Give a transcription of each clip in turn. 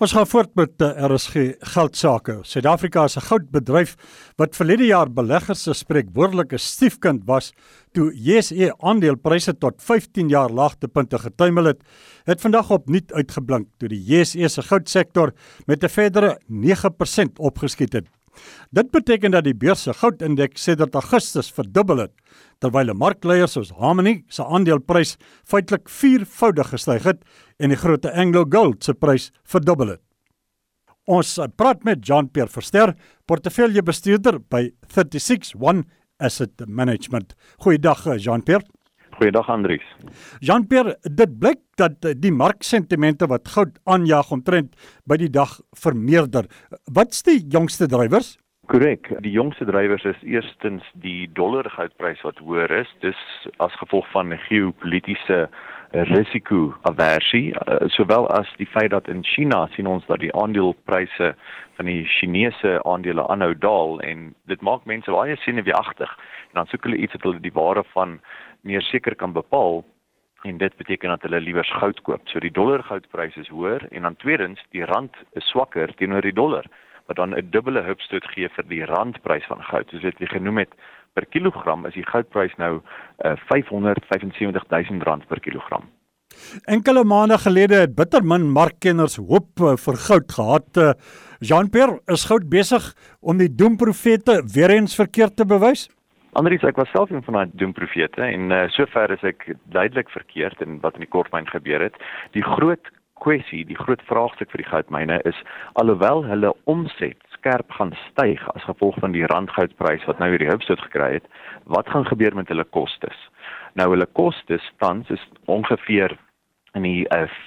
Ons gaan voort met RSG Geldsaake. Suid-Afrika is 'n goudbedryf wat verlede jaar beleggers se spreekwoordelike stiefkind was toe JSE aandelepryse tot 15 jaar laagtepunte getuimel het vandag opnuut uitgeblink toe die JSE se goudsektor met 'n verdere 9% opgeskiet het. Dit beteken dat die beurs se goudindeks sedert Augustus verdubbel het, terwyl 'n markleier soos Harmony se aandeleprys feitelik 4voudig gestyg het en die groot Anglo Gold se prys verdubbel het. Ons praat met Jean-Pierre Verster, portefeuljebestuurder by 36ONE Asset Management. Goeiedag Jean-Pierre. Goeiedag Andries. Jean-Pierre, dit blyk dat die marksentimente wat goud aanjaag omtrent by die dag vermeerder. Wat's die jongste drywers? Korrek, die jongste drywers is eerstens die dollargoudprys wat hoër is, dis as gevolg van 'n geopolitiese risiko-aversie, sowel as die feit dat in China sien ons dat die aandelepryse van die Chinese aandele aanhou daal en dit maak mense baie senuweeagtig en dan soek hulle iets wat hulle die waarde van meer seker kan bepaal en dit beteken dat hulle liewer goud koop. So die dollargoudprys is hoër en dan tweedens die rand is swakker teenoor die dollar wat dan 'n dubbele hupstoot gee vir die randprys van goud. Soos wat jy genoem het, per kilogram is die goudprys nou R575.000 per kilogram. Enkele maande gelede het bitter min markkenners hoop vir goud gehad. Jean-Pierre, is goud besig om die doemprofete weer eens verkeerd te bewys? Andries, ek was self een van die doemprofete en sover is ek duidelik verkeerd in wat in die korttermyn gebeur het. Die groot kwessie, die groot vraagstuk vir die goudmyne is, alhoewel hulle omset skerp gaan styg as gevolg van die randgoudprys wat nou hierdie hupstoot gekry het, wat gaan gebeur met hulle kostes? Nou hulle kostes tans is ongeveer in die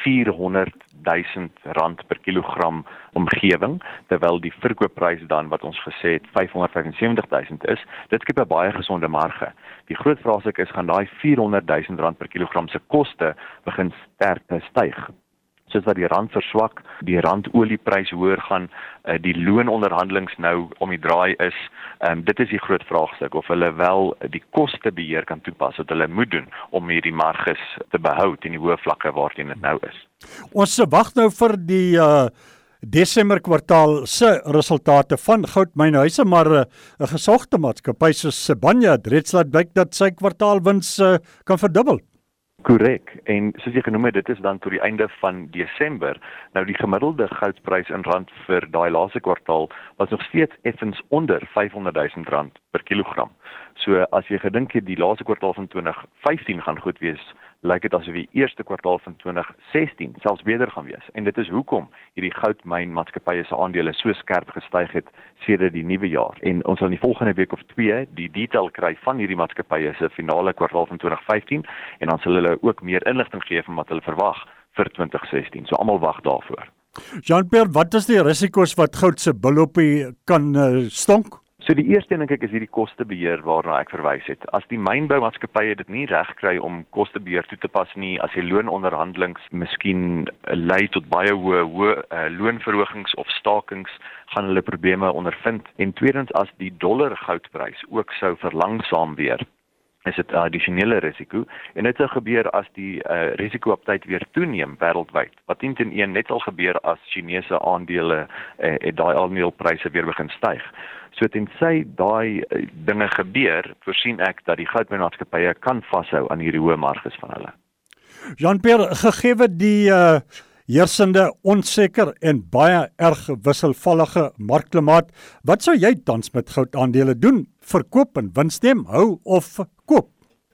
R400.000 per kilogram omgewing, terwyl die verkoopprys dan wat ons gesê het R575.000 is, dit skep 'n baie gesonde marge. Die groot vraagstuk is, gaan daai R400.000 per kilogram se koste begin sterk styg? Soos wat die rand verswak, die randolieprys hoër gaan, die loononderhandelings nou om die draai is, dit is die groot vraagstuk, of hulle wel die kostebeheer kan toepas, wat hulle moet doen, om hierdie marges te behou teen die hoë vlakke waarteen dit nou is. Ons wag nou vir die Desember kwartaal se resultate van goudmynhuise, maar 'n gesogte maatskappy soos Sibanye het reeds laat blyk dat sy kwartaalwins kan verdubbel. Korrek, en soos jy genoem het, dit is dan tot die einde van Desember. Nou die gemiddelde goudprys in rand vir daai laaste kwartaal was nog steeds effens onder R500.000 per kilogram. So as jy gedink het die laaste kwartaal van 2015 gaan goed wees, lyk dit asof die eerste kwartaal van 2016 selfs beter gaan wees. En dit is hoekom hierdie goudmynmaatskappye se aandele so skerp gestyg het sedert die nuwe jaar. En ons sal in die volgende week of 2 die detail kry van hierdie maatskappye se finale kwartaal van 2015 en dan sal hulle ook meer inligting gee van wat hulle verwag vir 2016. So almal wag daarvoor. Jean-Pierre, wat is die risiko's wat goud se bulopie kan stonk? So die eerste dink ek is hierdie kostebeheer waarna ek verwys het. As die mynboumaatskappye dit nie reg kry om kostebeheer toe te pas nie, as die loononderhandelings miskien lei tot baie hoë loonverhogings of stakings, gaan hulle probleme ondervind. En tweedens, as die dollargoudprys ook sou verlangsaam weer, is dit 'n addisionele risiko en dit sou gebeur as die risikoaptyd weer toeneem wêreldwyd. Wat teen net al gebeur as Chinese aandele daai aandelepryse weer begin styg. So tensy daai dinge gebeur, voorsien ek dat die goudmynmaatskappye kan vashou aan hierdie hoë marges van hulle. Jean-Pierre, gegee die heersende onseker en baie erg wisselvallige markklimaat, wat sou jy tans met goudaandele doen? Verkoop en wins neem, hou of koop?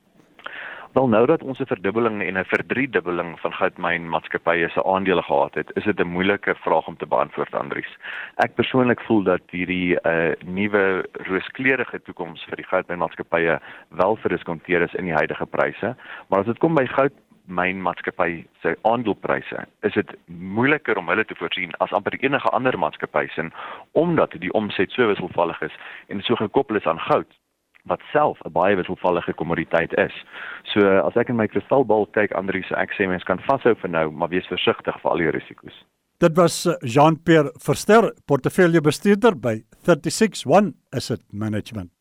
Wel nou dat ons 'n verdubbeling en 'n verdriedubbeling van goudmynmaatskappye se aandele gehad het, is dit 'n moeilike vraag om te beantwoord, Andries. Ek persoonlik voel dat hierdie nuwe rooskleurige toekoms vir die goudmynmaatskappye wel verdiskonteer is in die huidige pryse, maar as dit kom by goudmynmaatskappy se aandelepryse, is dit moeiliker om hulle te voorsien as amper enige ander maatskappy sin, omdat die omset so wisselvallig is en so gekoppel is aan goud, wat self 'n baie wisselvallige kommoditeit is. So as ek in my kristalbal kyk, Andries, so ek sê mens kan vashou vir nou, maar wees versigtig vir al die risiko's. Dit was Jean-Pierre Verster, portefeuljebestuurder by 36ONE Asset Management.